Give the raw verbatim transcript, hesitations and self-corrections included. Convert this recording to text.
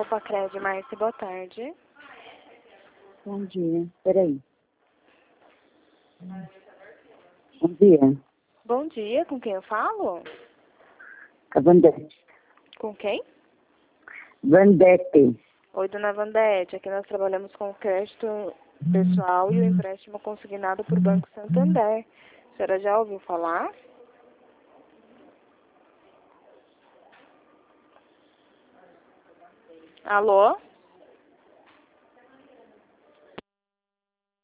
Opa, Crédito, Márcia, boa tarde. Bom dia. Peraí. Bom dia. Bom dia, com quem eu falo? A Vandete. Com quem? Vandete. Oi, dona Vandete, aqui nós trabalhamos com crédito pessoal e o empréstimo consignado por Banco Santander. A senhora já ouviu falar? Alô?